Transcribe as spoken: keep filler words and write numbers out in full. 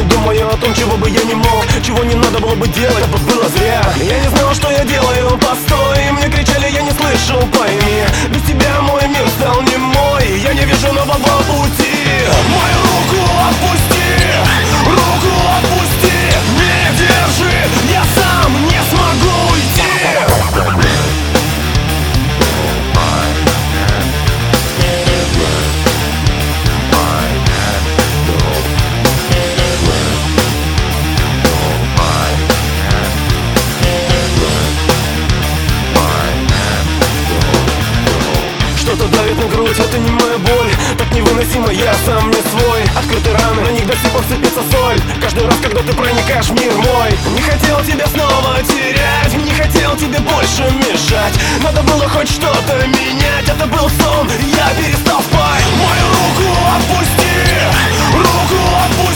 не думаю о том, чего бы я не мог, чего не надо было бы делать, это было зря. Я не знал, что я делаю, постой. Мне кричали, я не слышал, пойми. Без тебя мой мир стал не мой. Я не вижу нового пути. Мою руку отпусти, руку отпусти. Не держи, я сам не смогу уйти. Что-то давит на грудь, это не моя боль. Так невыносимо, я сам не свой. Открыты раны, на них до сих пор сыпется соль. Каждый раз, когда ты проникаешь в мир мой. Не хотел тебя снова терять, не хотел тебе больше мешать. Надо было хоть что-то менять, это был сон, я перестал спать. Мою руку отпусти, руку отпусти.